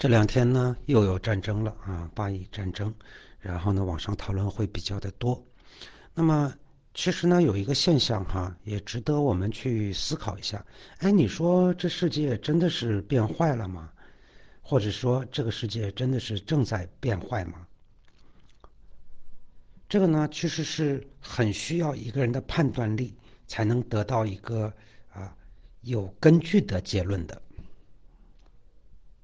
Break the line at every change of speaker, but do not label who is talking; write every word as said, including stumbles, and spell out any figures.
这两天呢又有战争了啊，巴以战争，然后呢网上讨论会比较的多。那么其实呢有一个现象哈，也值得我们去思考一下。哎，你说这世界真的是变坏了吗？或者说这个世界真的是正在变坏吗？这个呢其实是很需要一个人的判断力才能得到一个啊有根据的结论的。